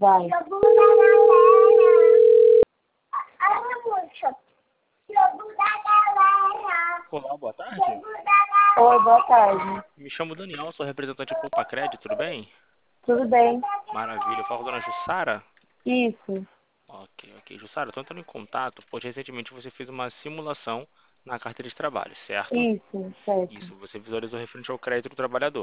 Vai. Olá, boa tarde. Oi, boa tarde. Me chamo Daniel, sou representante do Poupa Crédito, tudo bem? Tudo bem? Maravilha. Eu falo com a dona Jussara? Isso, Ok. Jussara, estou entrando em contato, pois recentemente você fez uma simulação na carteira de trabalho, certo? isso, certo. Isso, você visualizou referente ao crédito do trabalhador.